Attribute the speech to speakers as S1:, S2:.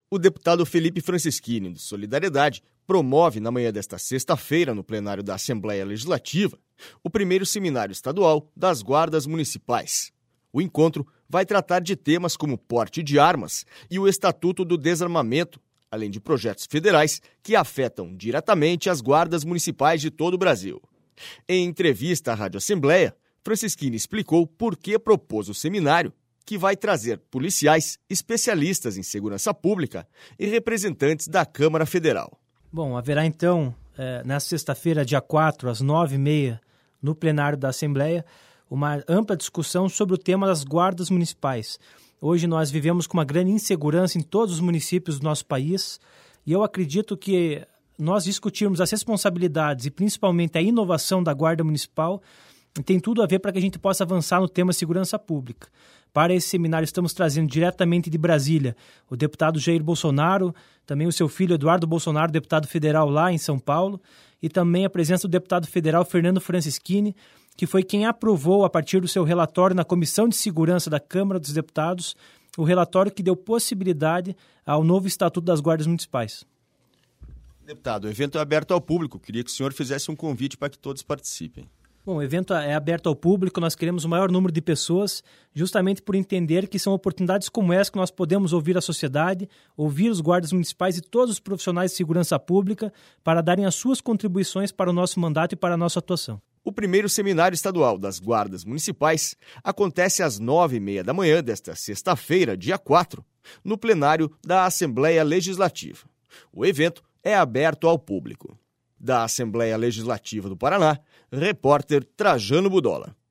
S1: O deputado Felipe Francischini, do Solidariedade, promove na manhã desta sexta-feira, no plenário da Assembleia Legislativa, o primeiro seminário estadual das guardas municipais. O encontro vai tratar de temas como porte de armas e o Estatuto do Desarmamento, além de projetos federais que afetam diretamente as guardas municipais de todo o Brasil. Em entrevista à Rádio Assembleia, Francischini explicou por que propôs o seminário, que vai trazer policiais, especialistas em segurança pública e representantes da Câmara Federal.
S2: Bom, haverá então, nesta sexta-feira, dia 4, às 9h30, no plenário da Assembleia, uma ampla discussão sobre o tema das guardas municipais. Hoje nós vivemos com uma grande insegurança em todos os municípios do nosso país e eu acredito que nós discutirmos as responsabilidades e principalmente a inovação da Guarda Municipal tem tudo a ver para que a gente possa avançar no tema segurança pública. Para esse seminário estamos trazendo diretamente de Brasília o deputado Jair Bolsonaro, também o seu filho Eduardo Bolsonaro, deputado federal lá em São Paulo, e também a presença do deputado federal Fernando Francischini, que foi quem aprovou, a partir do seu relatório na Comissão de Segurança da Câmara dos Deputados, o relatório que deu possibilidade ao novo Estatuto das Guardas Municipais.
S1: Deputado, o evento é aberto ao público. Queria que o senhor fizesse um convite para que todos participem.
S2: Bom, o evento é aberto ao público, nós queremos o maior número de pessoas, justamente por entender que são oportunidades como essa que nós podemos ouvir a sociedade, ouvir os guardas municipais e todos os profissionais de segurança pública para darem as suas contribuições para o nosso mandato e para a nossa atuação.
S1: O primeiro seminário estadual das guardas municipais acontece às 9h30 da manhã desta sexta-feira, dia 4, no plenário da Assembleia Legislativa. O evento é aberto ao público. Da Assembleia Legislativa do Paraná, repórter Trajano Budola.